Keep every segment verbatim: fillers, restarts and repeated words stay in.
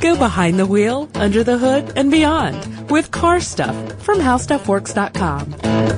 Go behind the wheel, under the hood, and beyond with Car Stuff from How Stuff Works dot com.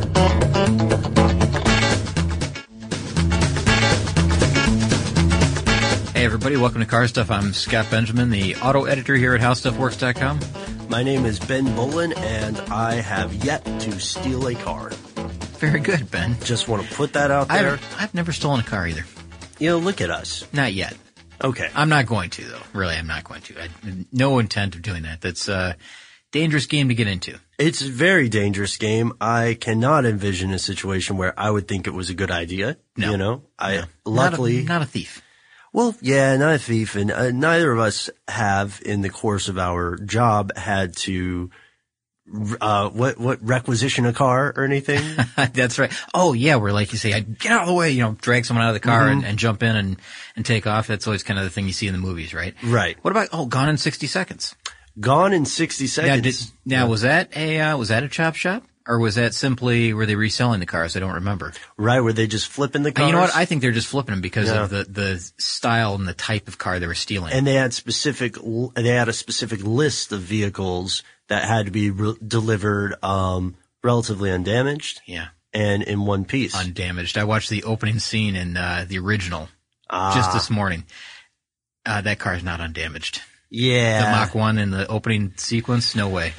Hey everybody, welcome to Car Stuff. I'm Scott Benjamin, the auto editor here at How Stuff Works dot com. My name is Ben Bolin, and I have yet to steal a car. Very good, Ben. Just want to put that out there. I've, I've never stolen a car either. You know, look at us. Not yet. Okay. I'm not going to, though. Really, I'm not going to. I, no intent of doing that. That's a dangerous game to get into. It's a very dangerous game. I cannot envision a situation where I would think it was a good idea. No. You know, I No. luckily Not a, not a thief. Well, yeah, not a thief, and uh, neither of us have, in the course of our job, had to uh what what requisition a car or anything. That's right. Oh yeah, where like you say, I get out of the way, you know, drag someone out of the car Mm-hmm. and, and jump in and and take off. That's always kind of the thing you see in the movies, right? Right. What about oh, Gone in sixty seconds? Gone in sixty Now, seconds. did, now was that a uh, was that a chop shop? Or was that simply, were they reselling the cars? I don't remember. Right, were they just flipping the cars? You know what? I think they're just flipping them because Yeah. of the, the style and the type of car they were stealing. And they had specific, they had a specific list of vehicles that had to be re- delivered, um, relatively undamaged. Yeah. And in one piece. Undamaged. I watched the opening scene in, uh, the original Ah. just this morning. Uh, that car is not undamaged. Yeah. The Mach one in the opening sequence, no way.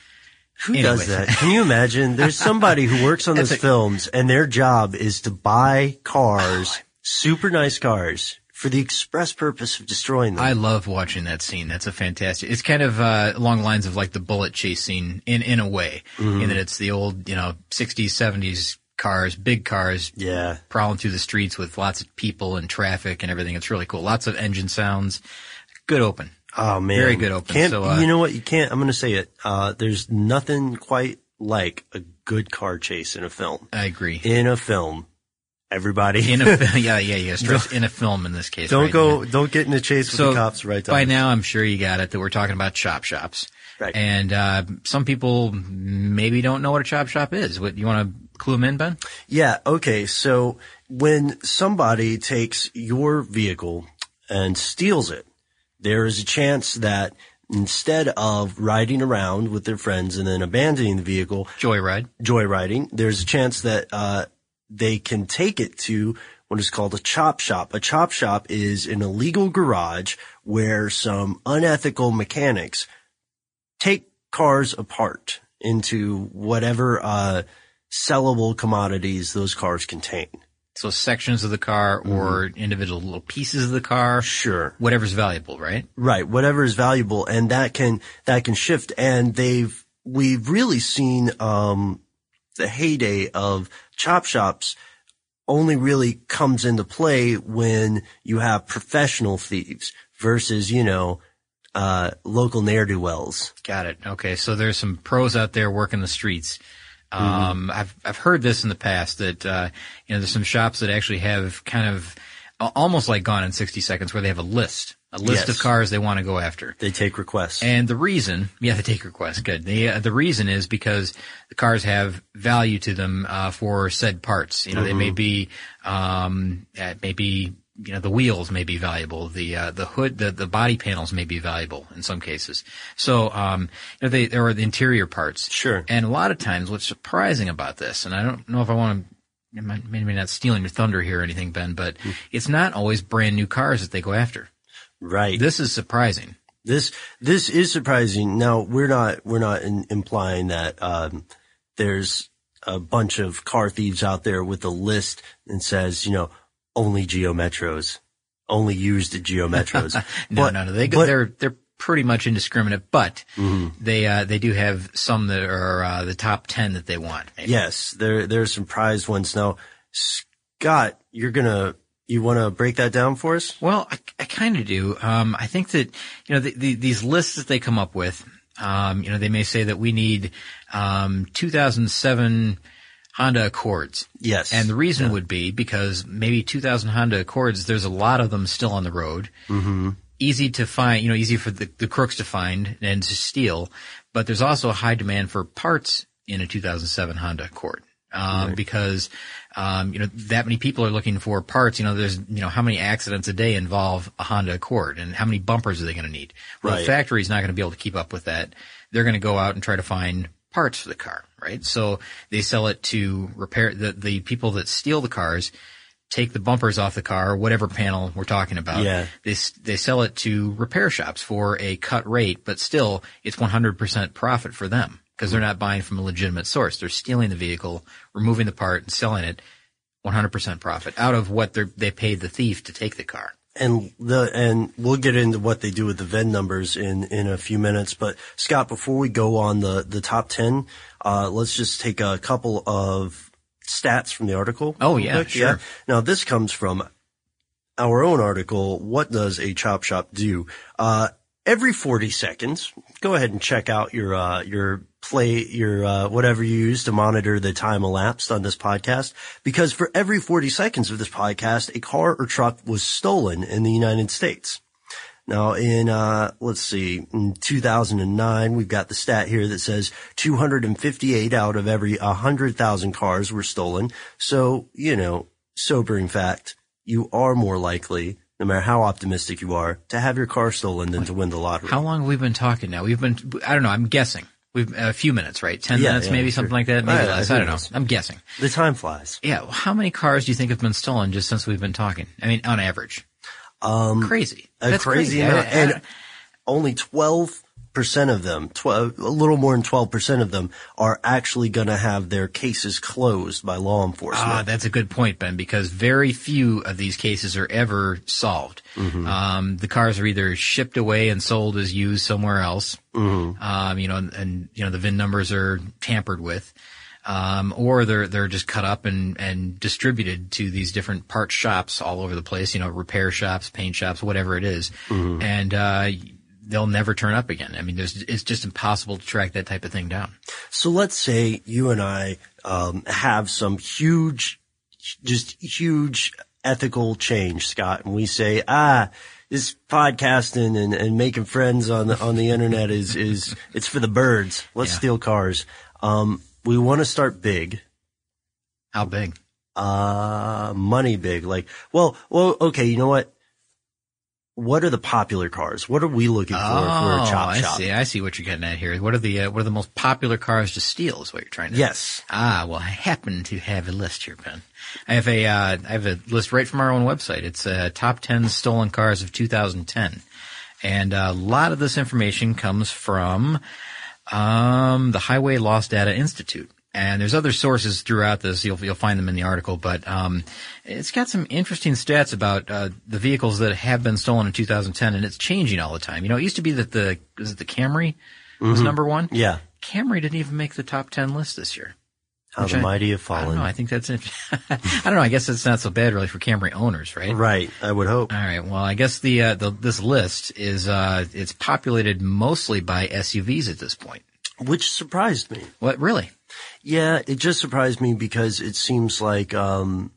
Who Anyway. does that? Can you imagine? There's somebody who works on those That's a- films and their job is to buy cars, super nice cars, for the express purpose of destroying them. I love watching that scene. That's a fantastic. It's kind of uh, along the lines of like the bullet chase scene in in a way, Mm-hmm. in that it's the old you know sixties, seventies cars, big cars, yeah. prowling through the streets with lots of people and traffic and everything. It's really cool. Lots of engine sounds. Good open. Oh man. Very good open. Can't, So, uh, you know what? You can't, I'm going to say it. Uh, there's nothing quite like a good car chase in a film. I agree. In a film. Everybody. In a fi- yeah yeah yeah stress in a film in this case. Don't right? go, Yeah. don't get in a chase with So the cops right by on. now, I'm sure you got it that we're talking about chop shops. Right. And uh, some people maybe don't know what a chop shop is. What you want to clue them in, Ben? Yeah. Okay. So when somebody takes your vehicle and steals it, there is a chance that instead of riding around with their friends and then abandoning the vehicle, Joyride. joyriding, there's a chance that uh they can take it to what is called a chop shop. A chop shop is an illegal garage where some unethical mechanics take cars apart into whatever uh sellable commodities those cars contain. So sections of the car or individual little pieces of the car. Sure. Whatever's valuable, right? Right. Whatever is valuable. And that can, that can shift. And they've, we've really seen, um, the heyday of chop shops only really comes into play when you have professional thieves versus, you know, uh, local ne'er-do-wells. Got it. Okay. So there's some pros out there working the streets. Um, I've, I've heard this in the past that, uh, you know, there's some shops that actually have kind of a- almost like Gone in sixty seconds where they have a list, a list Yes. of cars they want to go after. They take requests. And the reason, yeah, they take requests. Good. The, uh, the reason is because the cars have value to them, uh, for said parts. You know, they may be, um, uh, maybe, you know, the wheels may be valuable. The, uh, the hood, the, the body panels may be valuable in some cases. So, um, you know, they, there are the interior parts. Sure. And a lot of times what's surprising about this, and I don't know if I want to, maybe not stealing your thunder here or anything, Ben, but it's not always brand new cars that they go after. Right. This is surprising. This this is surprising. Now we're not we're not in, implying that um, there's a bunch of car thieves out there with a list and says, you know, only Geo Metros, only used Geo Metros. No, But- no, no. They but- they're they're pretty much indiscriminate, but Mm-hmm. they uh, they do have some that are uh, the top ten that they want. Maybe. Yes, there there's some prized ones. Now, Scott, you're gonna you want to break that down for us? Well, I, I kind of do. Um, I think that you know the, the, these lists that they come up with. Um, you know, they may say that we need um, two thousand seven Honda Accords. Yes. And the reason would be because maybe two thousand Honda Accords, there's a lot of them still on the road. Mm-hmm. Easy to find, you know, easy for the, the crooks to find and to steal. But there's also a high demand for parts in a two thousand seven Honda Accord. Um, Right. because, um, you know, that many people are looking for parts. You know, there's, you know, how many accidents a day involve a Honda Accord, and how many bumpers are they going to need? Well, Right. the factory's not going to be able to keep up with that. They're going to go out and try to find parts for the car, right? So they sell it to repair the, the people that steal the cars, take the bumpers off the car, whatever panel we're talking about. Yeah. They, they sell it to repair shops for a cut rate, but still it's one hundred percent profit for them because they're not buying from a legitimate source. They're stealing the vehicle, removing the part and selling it one hundred percent profit out of what they they paid the thief to take the car. And the, and we'll get into what they do with the V I N numbers in, in a few minutes. But Scott, before we go on the, the top ten, uh, let's just take a couple of stats from the article. Oh, real yeah, quick. sure. Now this comes from our own article. What does a chop shop do? Uh, every forty seconds, go ahead and check out your, uh, your play, your, uh, whatever you use to monitor the time elapsed on this podcast. Because for every forty seconds of this podcast, a car or truck was stolen in the United States. Now in, uh, let's see, in two thousand nine, we've got the stat here that says two hundred fifty-eight out of every one hundred thousand cars were stolen. So, you know, sobering fact, you are more likely, no matter how optimistic you are, to have your car stolen than to win the lottery. How long have we been talking now? We've been, I don't know, I'm guessing. We've, a few minutes, right? Ten Yeah, minutes, yeah, maybe sure. something like that, maybe Right, less. I I don't think know. I'm guessing. The time flies. Yeah. Well, how many cars do you think have been stolen just since we've been talking? I mean, on average. Um, Crazy. a That's crazy crazy. I- amount. I- And only twelve percent of them, twelve, a little more than twelve percent of them are actually going to have their cases closed by law enforcement. Ah, that's a good point, Ben, because very few of these cases are ever solved. Mm-hmm. Um, the cars are either shipped away and sold as used somewhere else. Mm-hmm. Um, you know, and, and, you know, the V I N numbers are tampered with. Um, or they're, they're just cut up and, and distributed to these different part shops all over the place, you know, repair shops, paint shops, whatever it is. Mm-hmm. And, uh, they'll never turn up again. I mean, there's, it's just impossible to track that type of thing down. So let's say you and I um, have some huge, just huge ethical change, Scott, and we say, ah, this podcasting and, and making friends on the on the internet is is it's for the birds. Let's Yeah. steal cars. Um, we want to start big. How big? Uh, money big. Like, well, well, okay. You know what? What are the popular cars? What are we looking for Oh, if we're a chop I shop? see. I see what you're getting at here. What are the, uh, what are the most popular cars to steal is what you're trying to Yes. Ah, well, I happen to have a list here, Ben. I have a, uh, I have a list right from our own website. It's, uh, top ten stolen cars of two thousand ten. And a lot of this information comes from, um, the Highway Loss Data Institute. And there's other sources throughout this. You'll, you'll find them in the article, but, um, it's got some interesting stats about, uh, the vehicles that have been stolen in two thousand ten, and it's changing all the time. You know, it used to be that the, was it the Camry was Mm-hmm. number one? Yeah. Camry didn't even make the top ten list this year. How Which the I- mighty have I fallen. don't know. I think that's it. I don't know. I guess it's not so bad really for Camry owners, right? Right. I would hope. All right. Well, I guess the, uh, the, this list is, uh, it's populated mostly by S U Vs at this point. Which surprised me. What, really? Yeah, it just surprised me because it seems like, um,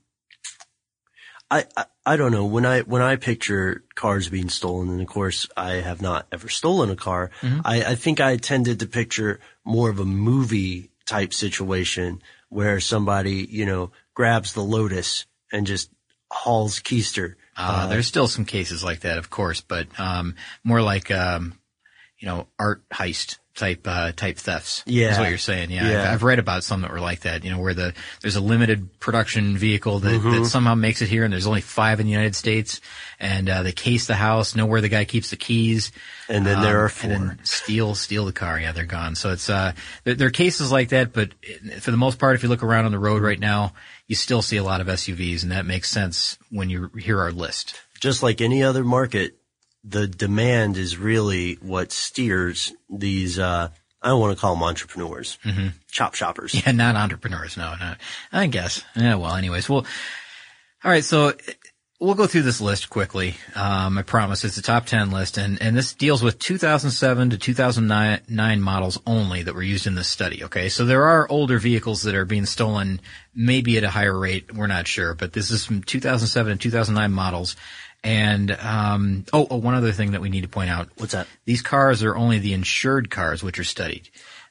I, I, I don't know. When I, when I picture cars being stolen, and of course I have not ever stolen a car, Mm-hmm. I, I think I tended to picture more of a movie type situation where somebody, you know, grabs the Lotus and just hauls keister. Uh, there's still some cases like that, of course, but, um, more like, um, you know, art heist type, uh, type thefts. Yeah. Is what you're saying. Yeah. Yeah. I've, I've read about some that were like that, you know, where the, there's a limited production vehicle that, Mm-hmm. that somehow makes it here and there's only five in the United States and, uh, they case the house, know where the guy keeps the keys. And then there um, are four. And then steal, steal the car. Yeah, they're gone. So it's, uh, there, there are cases like that, but for the most part, if you look around on the road right now, you still see a lot of S U Vs, and that makes sense when you hear our list. Just like any other market, the demand is really what steers these, uh, I don't want to call them entrepreneurs, mm-hmm. chop shoppers. Yeah, not entrepreneurs. No, no. I guess. Yeah. Well, anyways, well, all right. So we'll go through this list quickly. Um, I promise it's a top ten list, and, and this deals with two thousand seven to two thousand nine models only that were used in this study. Okay. So there are older vehicles that are being stolen, maybe at a higher rate. We're not sure, but this is from two thousand seven and two thousand nine models. And, um, oh, oh, one other thing that we need to point out. What's that? These cars are only the insured cars which are studied.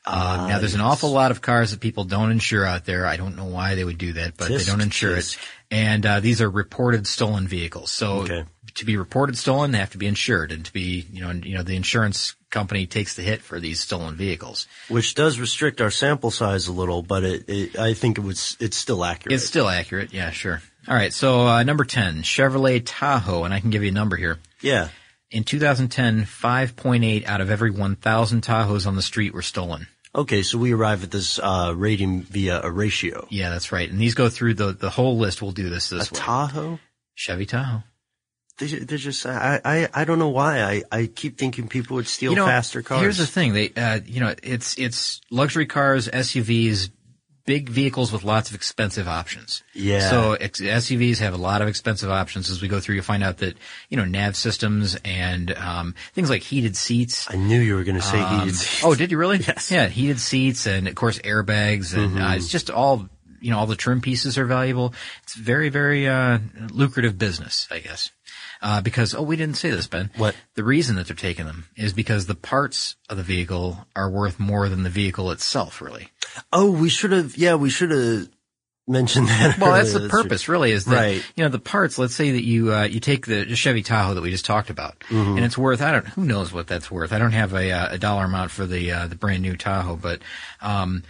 Uh, now, there's an awful lot of cars that people don't insure out there. I don't know why they would do that, but Tisk, they don't insure tisk. it. And uh, these are reported stolen vehicles. So Okay. to be reported stolen, they have to be insured, and to be, you know, you know, the insurance company takes the hit for these stolen vehicles. Which does restrict our sample size a little, but it, it I think it was it's still accurate. It's still accurate, yeah, sure. All right, so uh, number ten, Chevrolet Tahoe, and I can give you a number here. Yeah. In two thousand ten, five point eight out of every one thousand Tahoes on the street were stolen. Okay, so we arrive at this uh rating via a ratio. Yeah, that's right. And these go through the the whole list. We'll do this this A way. Tahoe? Chevy Tahoe. They, they're just I, I I don't know why I I keep thinking people would steal You know, faster cars. here's the thing. They, uh, you know, it's it's luxury cars, S U Vs, big vehicles with lots of expensive options. Yeah. So ex- S U Vs have a lot of expensive options. As we go through, you find out that, you know, nav systems and um things like heated seats. I knew you were going to say Um, heated seats. Oh, did you really? Yes. Yeah, heated seats and, of course, airbags. And uh, it's just all, you know, all the trim pieces are valuable. It's very, very uh lucrative business, I guess. Uh, because, oh, we didn't say this, Ben. What? The reason that they're taking them is because the parts of the vehicle are worth more than the vehicle itself, really. Oh, we should have. Yeah, we should have mentioned that. Well, earlier. that's the true. purpose, really, is that, Right. you know, the parts, let's say that you, uh, you take the Chevy Tahoe that we just talked about, Mm-hmm. and it's worth, I don't, who knows what that's worth. I don't have a, uh, a dollar amount for the, uh, the brand new Tahoe, but, um,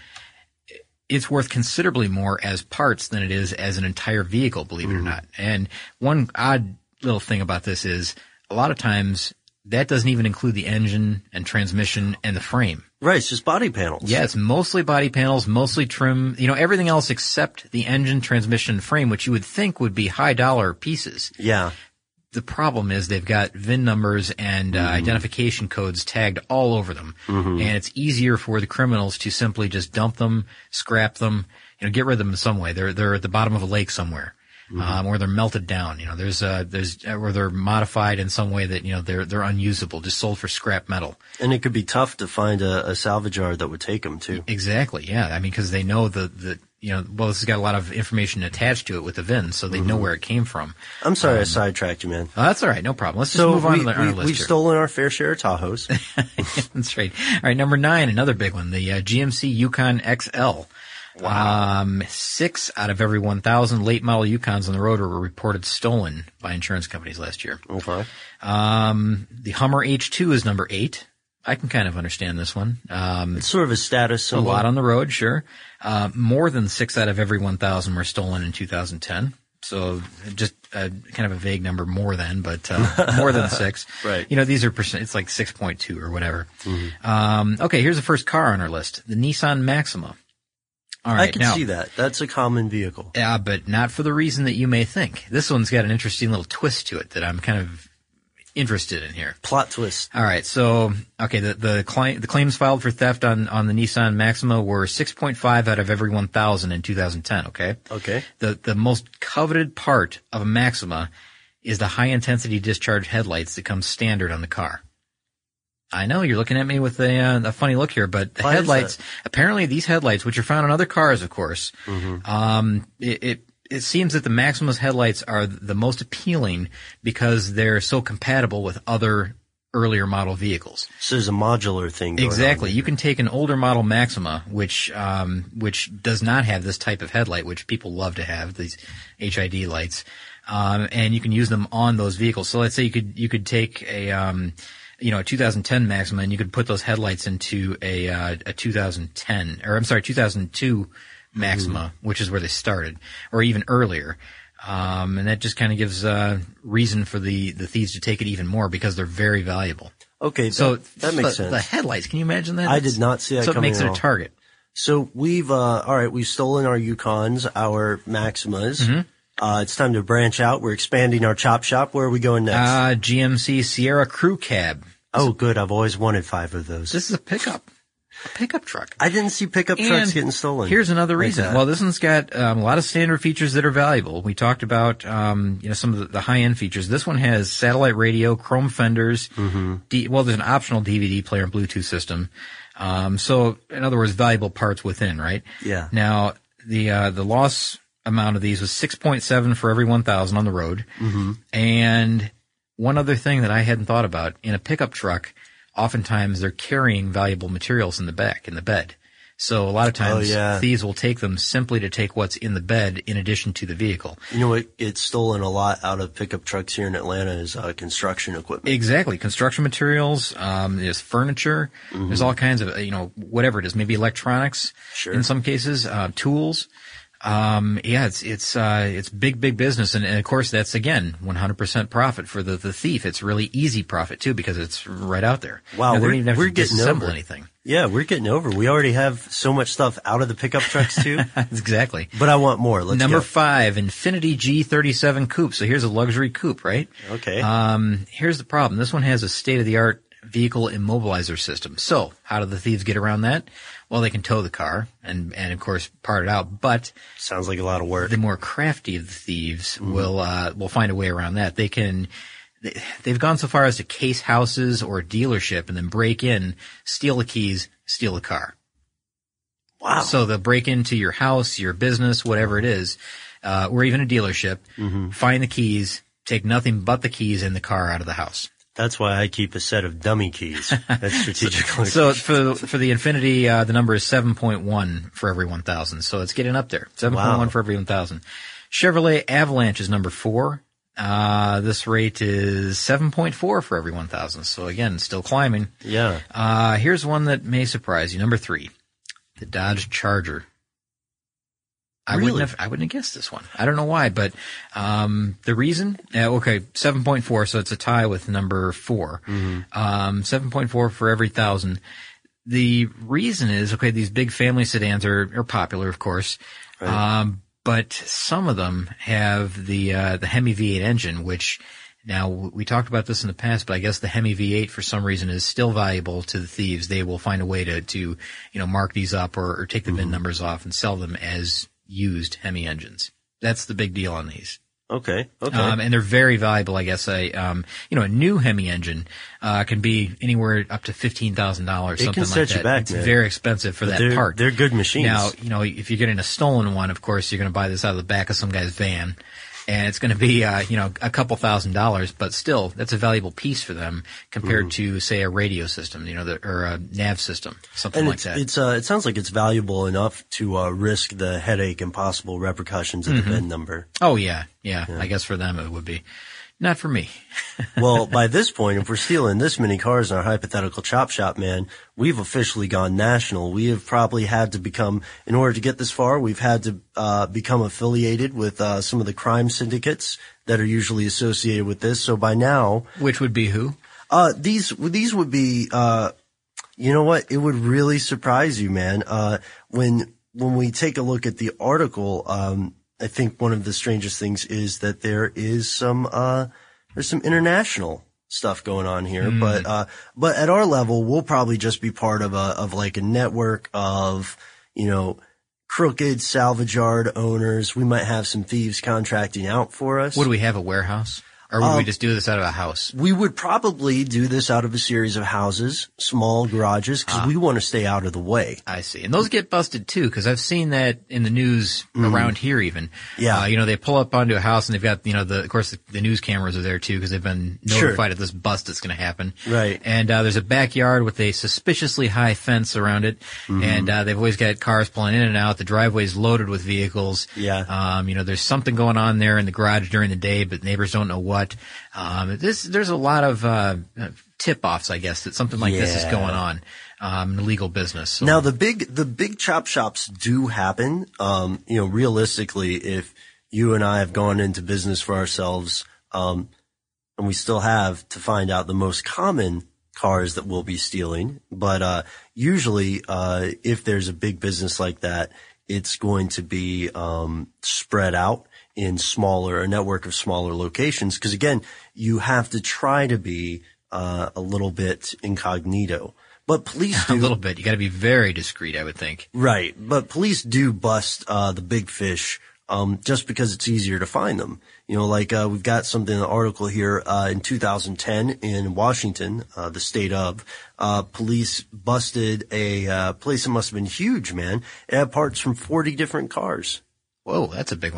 it's worth considerably more as parts than it is as an entire vehicle, believe it or not. And one odd little thing about this is a lot of times that doesn't even include the engine and transmission and the frame. Right, it's just body panels. Yeah, it's mostly body panels, mostly trim, you know, everything else except the engine, transmission, and frame, which you would think would be high dollar pieces. Yeah. The problem is they've got V I N numbers and uh, Mm-hmm. identification codes tagged all over them. And it's easier for the criminals to simply just dump them, scrap them, you know, get rid of them in some way. They're, they're at the bottom of a lake somewhere. Mm-hmm. Um, or they're melted down, you know, there's, uh, there's, or they're modified in some way that, you know, they're, they're unusable, just sold for scrap metal. And it could be tough to find a, a salvage yard that would take them too. Exactly, yeah. I mean, because they know the, the, you know, well, this has got a lot of information attached to it with the V I N, so they know where it came from. I'm sorry I sidetracked you, man. Oh, that's all right, no problem. Let's just So move on we, to the, our we, list we've here. stolen our fair share of Tahoes. That's right. All right, number nine, another big one, the uh, G M C Yukon X L. Wow. Um, six out of every one thousand late model Yukons on the road were reported stolen by insurance companies last year. Okay. Um, the Hummer H two is number eight. I can kind of understand this one. Um, It's sort of a status a symbol. lot on the road, sure. Uh, more than six out of every one thousand were stolen in two thousand ten. So just uh, kind of a vague number, more than, but uh, more than six. Right. You know, these are percent. It's like six point two or whatever. Um, okay, here's the first car on our list: the Nissan Maxima. All right, I can now, see that. That's a common vehicle. yeah, but not for the reason that you may think. This one's got an interesting little twist to it that I'm kind of interested in here. Plot twist. All right, so okay, the the, cli- the claims filed for theft on on the Nissan Maxima were six point five out of every one thousand in two thousand ten. Okay, Okay. the the most coveted part of a Maxima is the high intensity discharge headlights that come standard on the car. I know you're looking at me with a, uh, a funny look here, but the Why is headlights, that? apparently these headlights, which are found on other cars, of course, um, it, it it seems that the Maxima's headlights are the most appealing because they're so compatible with other earlier model vehicles. So there's a modular thing going Exactly. on. You can take an older model Maxima, which um, which does not have this type of headlight, which people love to have, these H I D lights, um, and you can use them on those vehicles. So let's say you could you could take a um, you know a two thousand ten Maxima and you could put those headlights into a uh, a two thousand ten or I'm sorry two thousand two Maxima, mm-hmm. which is where they started, or even earlier. Um, and that just kind of gives uh, reason for the, the thieves to take it even more because they're very valuable. Okay, So that, that makes the, sense. the headlights, can you imagine that? I It's- did not see that So it coming makes it at a all. target. So we've, uh, all right, we've stolen our Yukons, our Maximas. Mm-hmm. Uh, it's time to branch out. We're expanding our chop shop. Where are we going next? Uh, G M C Sierra Crew Cab. oh, good. I've always wanted five of those. This is a pickup. A pickup truck. I didn't see pickup trucks And getting stolen. Here's another like reason. that. Well, this one's got um, a lot of standard features that are valuable. We talked about um, you know some of the, the high-end features. This one has satellite radio, chrome fenders. Mm-hmm. D- well, there's an optional D V D player and Bluetooth system. Um, so, in other words, valuable parts within, right? Yeah. Now, the uh, the loss amount of these was six point seven for every one thousand on the road. Mm-hmm. And one other thing that I hadn't thought about, in a pickup truck, oftentimes they're carrying valuable materials in the back, in the bed. So a lot of times oh, yeah. thieves will take them simply to take what's in the bed in addition to the vehicle. You know what gets stolen a lot out of pickup trucks here in Atlanta is uh, construction equipment. Exactly. Construction materials, um, there's furniture, mm-hmm. there's all kinds of, you know, whatever it is, maybe electronics sure. in some cases, uh, tools. Um, yeah, it's, it's, uh, it's big, big business. And, and of course, that's again, one hundred percent profit for the, the thief. It's really easy profit too, because it's right out there. Wow. You know, they we're don't even have we're to getting disassemble over. anything. Yeah, we're getting over. We already have so much stuff out of the pickup trucks too. Exactly. But I want more. Let's Number go. five, Infiniti G thirty-seven Coupe. So here's a luxury coupe, right? Okay. Um, here's the problem. This one has a state-of-the-art vehicle immobilizer system. So how do the thieves get around that? Well, they can tow the car and, and of course part it out, but sounds like a lot of work. The more crafty of the thieves mm-hmm. will, uh, will find a way around that. They can, they, they've gone so far as to case houses or a dealership and then break in, steal the keys, steal the car. Wow. So they'll break into your house, your business, whatever it is, uh, or even a dealership, mm-hmm. find the keys, take nothing but the keys and the car out of the house. That's why I keep a set of dummy keys. That's strategic. So for for the Infiniti, uh, the number is seven point one for every one thousand. So it's getting up there. seven point one wow. for every one thousand. Chevrolet Avalanche is number four. Uh, this rate is seven point four for every one thousand. So again, still climbing. Yeah. Uh, here's one that may surprise you. Number three, the Dodge Charger. I really? wouldn't have, I wouldn't have guessed this one. I don't know why, but, um, the reason, uh, okay, seven point four, so it's a tie with number four. Mm-hmm. Um, seven point four for every thousand. The reason is, okay, these big family sedans are, are popular, of course. Right. Um, but some of them have the, uh, the Hemi V eight engine, which now we talked about this in the past, but I guess the Hemi V eight for some reason is still valuable to the thieves. They will find a way to, to, you know, mark these up or, or take the mm-hmm. V I N numbers off and sell them as used Hemi engines. That's the big deal on these. Okay. Okay. Um, and they're very valuable, I guess. I, um, you know, a new Hemi engine, uh, can be anywhere up to fifteen thousand dollars, it something can like set that. You back, it's man. very expensive for but that they're, part. They're good machines. Now, you know, if you're getting a stolen one, of course, you're going to buy this out of the back of some guy's van. And it's going to be, uh, you know, a couple thousand dollars, but still, that's a valuable piece for them compared mm. to, say, a radio system, you know, the, or a nav system, something and like it's, that. It's, uh, it sounds like it's valuable enough to, uh, risk the headache and possible repercussions of mm-hmm. the V I N number. Oh, yeah, yeah. Yeah. I guess for them it would be. Not for me. Well, by this point, if we're stealing this many cars in our hypothetical chop shop, man, we've officially gone national. We have probably had to become, in order to get this far, we've had to uh become affiliated with uh some of the crime syndicates that are usually associated with this. So by now, which would be who? Uh these these would be uh you know what? It would really surprise you, man. Uh when when we take a look at the article, um I think one of the strangest things is that there is some, uh, there's some international stuff going on here, mm. but, uh, but at our level, we'll probably just be part of a, of like a network of, you know, crooked salvage yard owners. We might have some thieves contracting out for us. Would we have a warehouse? Or would um, we just do this out of a house? We would probably do this out of a series of houses, small garages, because ah. we want to stay out of the way. I see. And those get busted too, because I've seen that in the news mm. around here even. Yeah. Uh, you know, they pull up onto a house and they've got, you know, the, of course the, the news cameras are there too, because they've been notified sure. of this bust that's going to happen. Right. And, uh, there's a backyard with a suspiciously high fence around it. Mm-hmm. And, uh, they've always got cars pulling in and out. The driveway's loaded with vehicles. Yeah. Um, you know, there's something going on there in the garage during the day, but neighbors don't know what. Um, this, there's a lot of, uh, tip-offs, I guess, that something like yeah. this is going on, um, in legal business. So. Now, the big, the big chop shops do happen. Um, you know, realistically, if you and I have gone into business for ourselves, um, and we still have to find out the most common cars that we'll be stealing. But, uh, usually, uh, if there's a big business like that, it's going to be, um, spread out in smaller, a network of smaller locations. Cause again, you have to try to be, uh, a little bit incognito. But police do. A little bit. You gotta be very discreet, I would think. Right. But police do bust, uh, the big fish, um, just because it's easier to find them. You know, like, uh, we've got something in the article here, uh, in two thousand ten in Washington, uh, the state of, uh, police busted a, uh, place that must have been huge, man. It had parts from forty different cars. Whoa, that's a big one.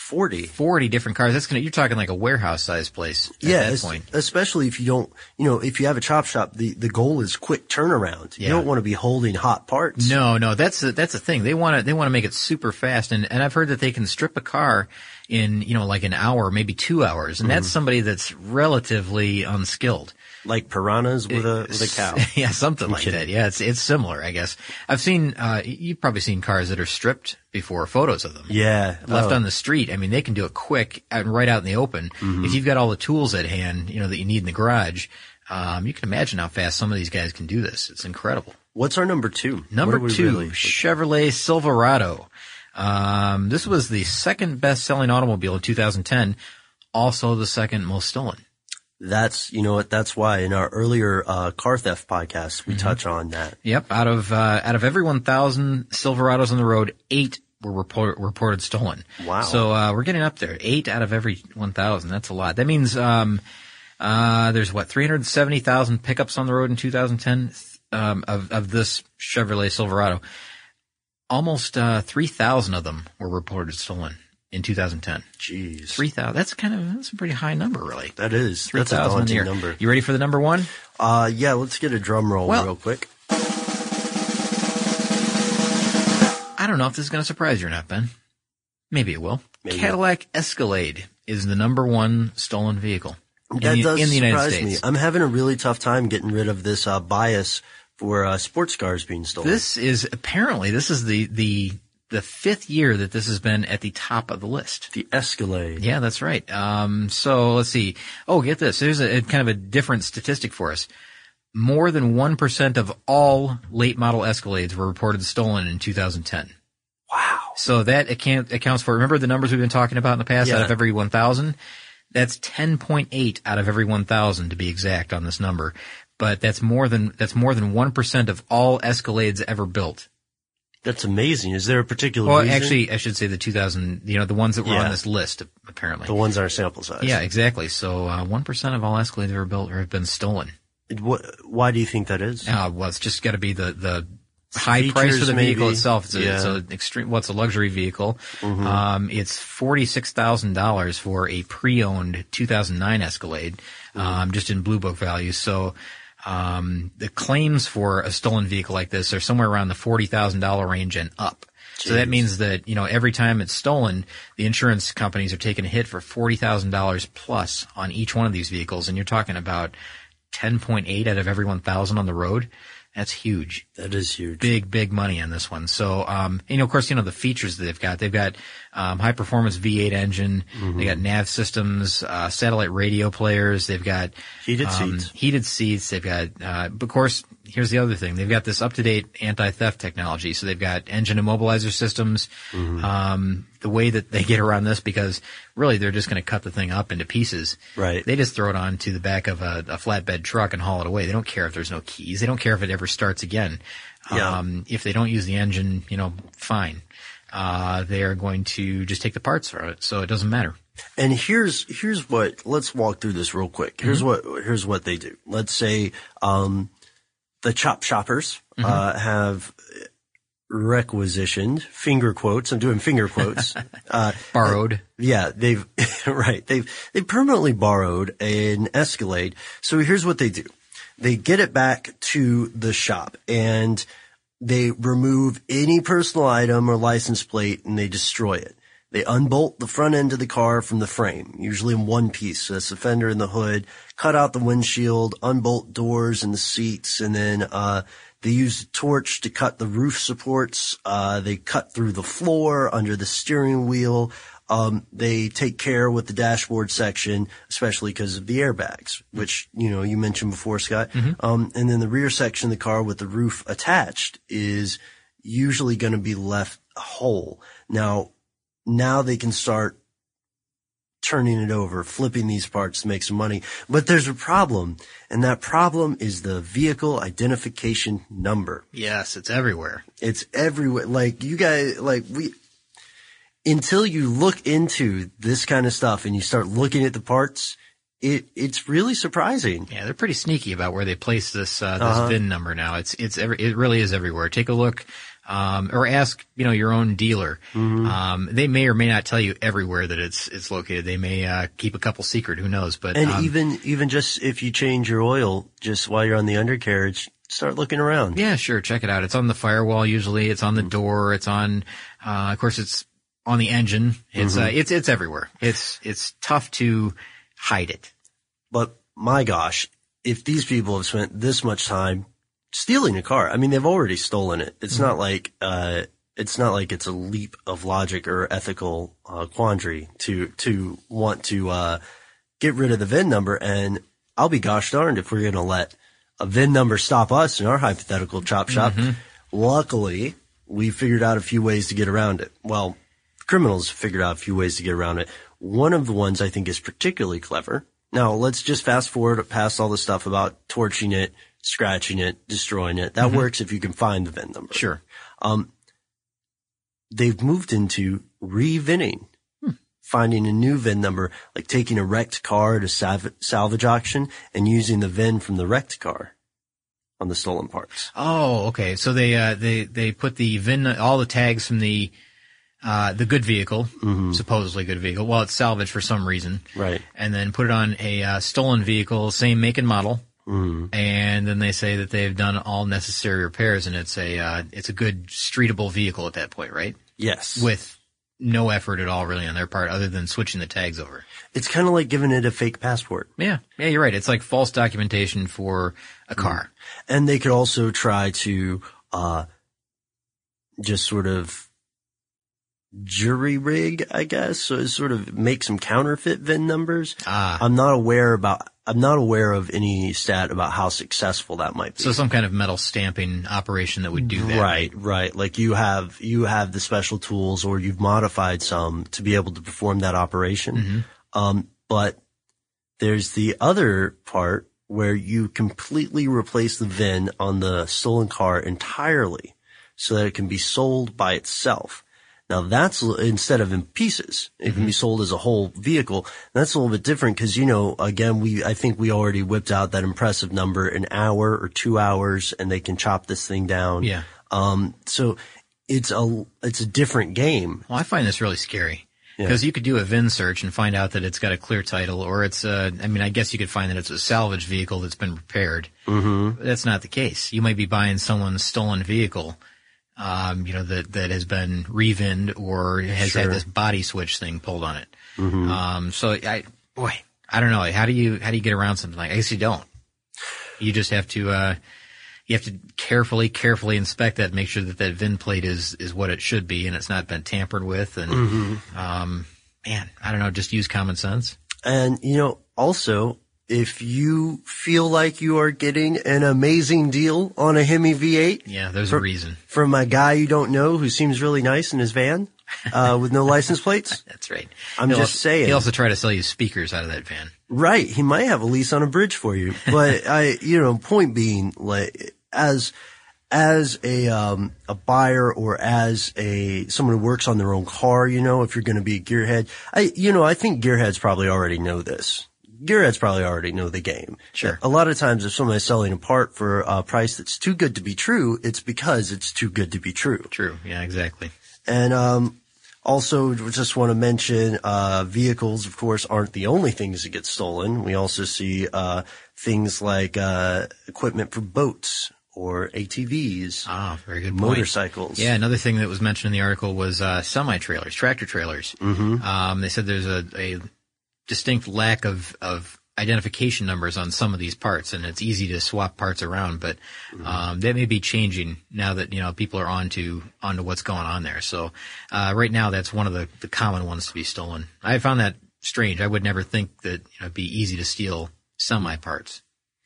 forty. forty different cars. That's gonna, you're talking like a warehouse size place at Yeah, that es- point. especially if you don't, you know, if you have a chop shop, the, the goal is quick turnaround. You Yeah. don't want to be holding hot parts. No, no, that's the, that's the thing. They want to, they want to make it super fast. And, and I've heard that they can strip a car in, you know, like an hour, maybe two hours. And that's somebody that's relatively unskilled. Like piranhas with a, with a cow. Yeah, something like that. Yeah, it's, it's similar, I guess. I've seen, uh, you've probably seen cars that are stripped before, photos of them. Yeah. Left Oh. on the street. I mean, they can do it quick and right out in the open. Mm-hmm. If you've got all the tools at hand, you know, that you need in the garage, um, you can imagine how fast some of these guys can do this. It's incredible. What's our number two? Number What are we two, really- Chevrolet Silverado. Um, this was the second best-selling automobile in two thousand ten, also the second most stolen. That's, you know what, that's why in our earlier, uh, car theft podcast, we Mm-hmm. touch on that. Yep, out of uh, out of every one thousand Silverados on the road, eight were report, reported stolen. Wow. So uh, we're getting up there. Eight out of every one thousand. That's a lot. That means um, uh, there's what three hundred seventy thousand pickups on the road in two thousand ten um, of of this Chevrolet Silverado. Almost uh, three thousand of them were reported stolen in two thousand ten. Jeez. three thousand. That's kind of that's a pretty high number, really. That is. That's a three thousand in the daunting year. number. You ready for the number one? Uh, yeah, let's get a drum roll Well- real quick. I don't know if this is going to surprise you or not, Ben. Maybe it will. Maybe. Cadillac Escalade is the number one stolen vehicle in, That the, does in the United surprise States. me. I'm having a really tough time getting rid of this, uh, bias for, uh, sports cars being stolen. This is apparently this is the the the fifth year that this has been at the top of the list. the Escalade. Yeah, that's right. Um, so let's see. Oh, get this. There's a, a kind of a different statistic for us. More than one percent of all late model Escalades were reported stolen in two thousand ten. Wow. So that account, accounts for, remember the numbers we've been talking about in the past, Yeah. out of every one thousand? That's ten point eight out of every one thousand to be exact on this number. But that's more than, that's more than one percent of all Escalades ever built. That's amazing. Is there a particular Well, reason? actually, I should say the two thousand, you know, the ones that were Yeah. on this list, apparently. The ones that are sample size. Yeah, exactly. So, uh, one percent of all Escalades ever built have been stolen. It- what, why do you think that is? Uh, well, it's just got to be the, the high Features, price for the vehicle maybe. itself. It's, a, Yeah. it's an extreme, well, it's a luxury vehicle. Um, it's forty-six thousand dollars for a pre-owned two thousand nine Escalade, um, just in Blue Book value. So, um, the claims for a stolen vehicle like this are somewhere around the forty thousand dollars range and up. So that Jeez. means that, you know, every time it's stolen, the insurance companies are taking a hit for forty thousand dollars plus on each one of these vehicles. And you're talking about ten point eight out of every one thousand on the road. That's huge. That is huge. Big, big money on this one. So, um, you know, of course, you know, the features that they've got. They've got, um, high performance V eight engine. They got nav systems, uh, satellite radio players. They've got Heated um, seats. heated seats. They've got, uh, of course, here's the other thing. They've got this up-to-date anti-theft technology. So they've got engine immobilizer systems. Um, the way that they get around this, because really they're just going to cut the thing up into pieces. Right. They just throw it onto the back of a, a flatbed truck and haul it away. They don't care if there's no keys. They don't care if it ever starts again. Yeah. Um, if they don't use the engine, you know, fine. Uh, they are going to just take the parts for it. So it doesn't matter. And here's, here's what, let's walk through this real quick. Here's Mm-hmm. what, here's what they do. Let's say, um, the chop shoppers, Mm-hmm. uh, have requisitioned, finger quotes, I'm doing finger quotes, uh, Borrowed. yeah, they've, right, they've, they permanently borrowed an Escalade. So here's what they do. They get it back to the shop and they remove any personal item or license plate and they destroy it. They unbolt the front end of the car from the frame, usually in one piece. So that's the fender and the hood, cut out the windshield, unbolt doors and the seats, and then, uh, they use a torch to cut the roof supports. Uh, they cut through the floor under the steering wheel. Um, they take care with the dashboard section, especially because of the airbags, which, you know, you mentioned before, Scott. Um, and then the rear section of the car with the roof attached is usually going to be left whole. Now, now they can start turning it over, flipping these parts to make some money. But there's a problem, and that problem is the vehicle identification number. Yes, it's everywhere. It's everywhere. Like, you guys, like, we, until you look into this kind of stuff and you start looking at the parts, it, it's really surprising. Yeah, they're pretty sneaky about where they place this, uh, this Uh-huh. V I N number now. It's, it's every, it really is everywhere. Take a look, Um, or ask, you know, your own dealer. Mm-hmm. Um, they may or may not tell you everywhere that it's, it's located. They may, uh, keep a couple secret. Who knows? But, And um, even, even just if you change your oil, just while you're on the undercarriage, start looking around. yeah, sure. Check it out. It's on the firewall usually. It's on the door. It's on, uh, of course it's on the engine. It's, Mm-hmm. uh, it's, it's everywhere. It's, it's tough to hide it. But my gosh, if these people have spent this much time stealing a car, I mean, they've already stolen it. It's mm-hmm. not like, uh, it's not like it's a leap of logic or ethical, uh, quandary to, to want to, uh, get rid of the V I N number. And I'll be gosh darned if we're going to let a V I N number stop us in our hypothetical chop shop. Mm-hmm. Luckily, we figured out a few ways to get around it. Well, criminals figured out a few ways to get around it. One of the ones I think is particularly clever. Now, let's just fast forward past all the stuff about torching it, scratching it, destroying it. That mm-hmm. works if you can find the V I N number. Sure. Um, they've moved into re-vinning, hmm. finding a new V I N number, like taking a wrecked car to salv- salvage auction and using the V I N from the wrecked car on the stolen parts. Oh, okay. So they, uh, they, they put the V I N, all the tags from the, uh, the good vehicle, mm-hmm. supposedly good vehicle. Well, it's salvaged for some reason. Right. And then put it on a, uh, stolen vehicle, same make and model. Mm-hmm. And then they say that they've done all necessary repairs and it's a, uh, it's a good streetable vehicle at that point, right? Yes. With no effort at all really on their part other than switching the tags over. It's kind of like giving it a fake passport. Yeah. Yeah, you're right. It's like false documentation for a car. Mm-hmm. And they could also try to, uh, just sort of jury rig, I guess, so sort of make some counterfeit V I N numbers. Ah. I'm not aware about, I'm not aware of any stat about how successful that might be. So some kind of metal stamping operation that would do that. Right, right. Like you have, you have the special tools or you've modified some to be able to perform that operation. Mm-hmm. Um, but there's the other part where you completely replace the V I N on the stolen car entirely so that it can be sold by itself. Now that's instead of in pieces, it mm-hmm. can be sold as a whole vehicle. That's a little bit different because, you know, again, we, I think we already whipped out that impressive number, an hour or two hours, and they can chop this thing down. Yeah. Um, so it's a, it's a different game. Well, I find this really scary because yeah. you could do a V I N search and find out that it's got a clear title or it's a, I mean, I guess you could find that it's a salvage vehicle that's been repaired. Mm-hmm. That's not the case. You might be buying someone's stolen vehicle. Um, you know, that, that has been re-V I N'd or has sure. had this body switch thing pulled on it. Mm-hmm. Um, so I, boy, I don't know. How do you, how do you get around something like, I guess you don't. You just have to, uh, you have to carefully, carefully inspect that, make sure that that V I N plate is, is what it should be and it's not been tampered with. And, mm-hmm. um, man, I don't know, just use common sense. And, you know, also, if you feel like you are getting an amazing deal on a Hemi V eight. Yeah, there's for, a reason. From a guy you don't know who seems really nice in his van, uh, with no license plates. That's right. I'm He'll just also, saying. He also tried to sell you speakers out of that van. Right. He might have a lease on a bridge for you. But I, you know, point being, like, as, as a, um, a buyer or as a, someone who works on their own car, you know, if you're going to be a gearhead, I, you know, I think gearheads probably already know this. Gearheads probably already know the game. Sure. A lot of times if someone is selling a part for a price that's too good to be true, it's because it's too good to be true. True. Yeah, exactly. And, um, also just want to mention, uh, vehicles, of course, aren't the only things that get stolen. We also see, uh, things like, uh, equipment for boats or A T Vs. Ah, very good point. Motorcycles. Yeah, another thing that was mentioned in the article was, uh, semi-trailers, tractor trailers. Mm-hmm. Um, they said there's a, a, distinct lack of, of identification numbers on some of these parts, and it's easy to swap parts around, but, um, that may be changing now that, you know, people are onto, onto what's going on there. So, uh, right now that's one of the, the common ones to be stolen. I found that strange. I would never think that, you know, it'd be easy to steal semi parts.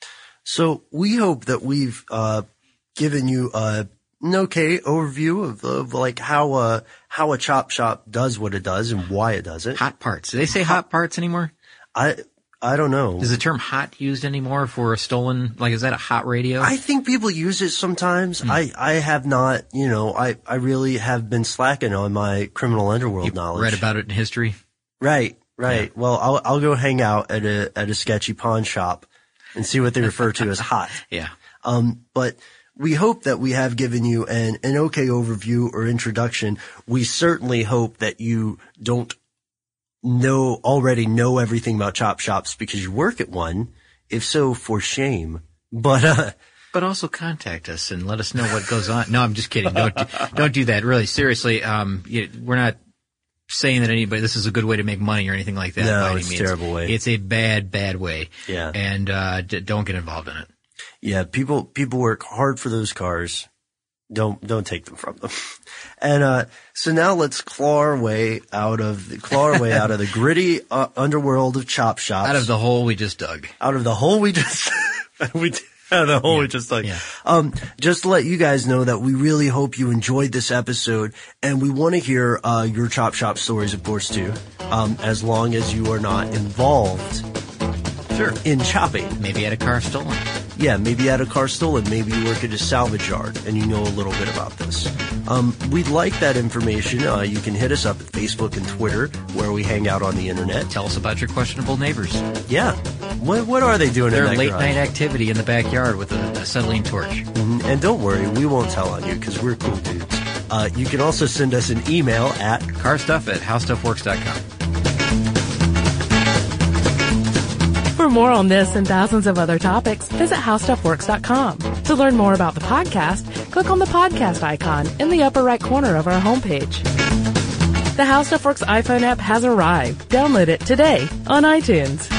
So we hope that we've, uh, given you a, an okay overview of, of like how uh how a chop shop does what it does and why it does it. Hot parts. Do they say hot, hot parts anymore? I I don't know. Is the term hot used anymore for a stolen, like is that a hot radio? I think people use it sometimes. Hmm. I I have not, you know, I I really have been slacking on my criminal underworld You've knowledge. Read about it in history? Right, right. Yeah. Well, I'll I'll go hang out at a at a sketchy pawn shop and see what they refer to as hot. Yeah. Um but we hope that we have given you an, an okay overview or introduction. We certainly hope that you don't know, already know everything about chop shops because you work at one. If so, for shame. But, uh, But also contact us and let us know what goes on. No, I'm just kidding. Don't do, don't do that. Really, seriously, um, you, we're not saying that anybody, this is a good way to make money or anything like that. No, by any it's a means. terrible way. It's a bad, bad way. Yeah. And, uh, d- don't get involved in it. Yeah, people, people work hard for those cars. Don't, don't take them from them. And, uh, so now let's claw our way out of, the, claw our way out of the gritty uh, underworld of chop shops. Out of the hole we just dug. Out of the hole we just, we out of the hole Yeah. we just dug. Yeah. Um, just to let you guys know that we really hope you enjoyed this episode, and we want to hear, uh, your chop shop stories, of course, too. Um, as long as you are not involved. Sure. In chopping. Maybe had a car stolen. Yeah, maybe you had a car stolen. Maybe you work at a salvage yard and you know a little bit about this. Um, we'd like that information. Uh, you can hit us up at Facebook and Twitter, where we hang out on the internet. Tell us about your questionable neighbors. Yeah. What what are they doing Their in that late garage? night activity in the backyard with a acetylene torch. Mhm. And don't worry, we won't tell on you because we're cool dudes. Uh, you can also send us an email at Carstuff at how stuff works dot com. For more on this and thousands of other topics, visit how stuff works dot com. To learn more about the podcast, click on the podcast icon in the upper right corner of our homepage. The HowStuffWorks iPhone app has arrived. Download it today on iTunes.